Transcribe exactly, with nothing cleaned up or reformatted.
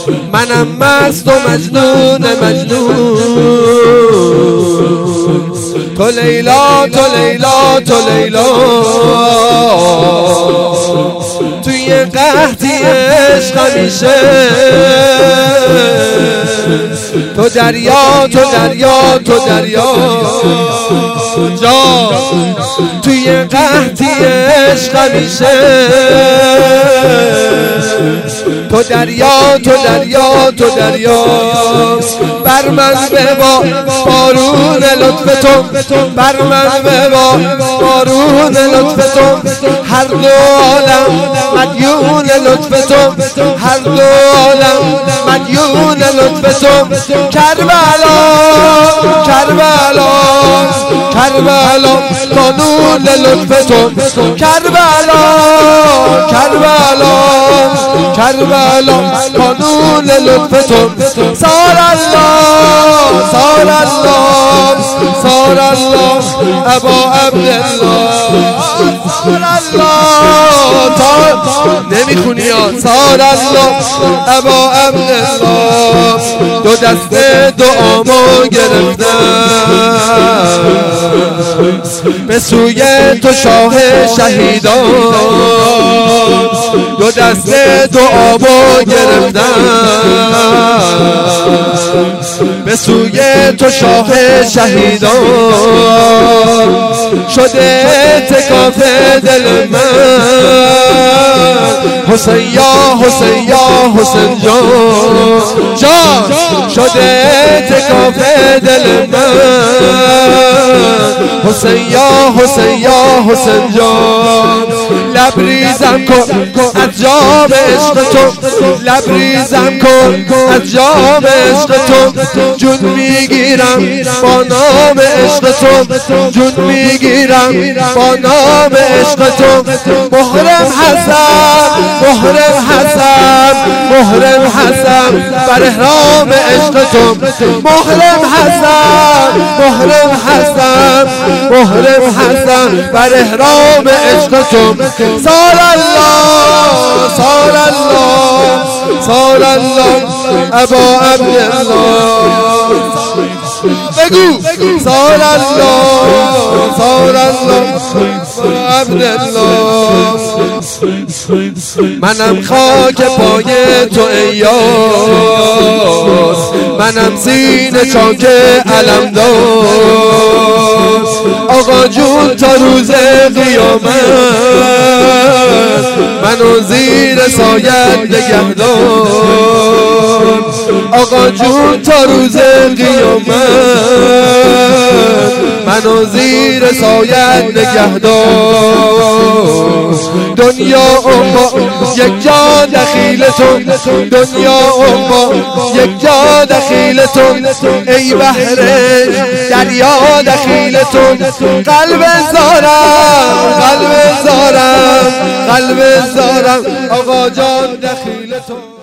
منم مست و مجنون مجنون، تو لیلا تو لیلا تو لیلا، توی قحطی عشق همیشه تو دریا تو دریا تو دریا جا، توی قحطی عشق همیشه تو دریا تو دریا تو دریا. بر من ببا بارون لطف تو، بر من ببا بارون لطف تو، هر دو عالم مدیون لطف تو، هر دو عالم مدیون لطف تو. کربلا کربلا کربلا قانون لطف تو، کربلا کربلا کربلا قانون لطف تو. سار الله سار الله سار الله ابا عبدالله، سار الله نمیخونی یا سار الله ابا عبدالله. دو دست دعامو گرفتم به سوی تو شاه شهیدان، دو دست دعامو گرفتم به سوی تو شاه شهیدان. شده اتکاف دل من حسین یا حسین یا حسین جان جان، شده اتکاف دل من حسین یا حسین یا حسین جان. لبریزم کن از جام عشق تو، لبریزم کن از جام عشق تو، جون میگیرم با نام عشق تو، جون میگیرم با نام عشق تو. محرم حسن محرم حسن محرم حسن بر احرام عشق تو، محرم حسن محرم حسن محرم حسن بر احرام عشق تو. سار الله سار الله سار الله ابا عبدالله، بگو سار الله سار الله عبدالله. منم خاک پای تو ای یار، منم سینه چاک علمدار. آقا جون تا روز قیامت منو زیر سایت نگهدار. آقا جون تا روز قیامت منو زیر سایت نگهدار. دنیا اما یک جا دخیل تو، دنیا اما یک جا دخیل تو، ای بحر دریا دخیل تو. قلب زارم قلب زارم قلب زارم آقا جان دخیل تو.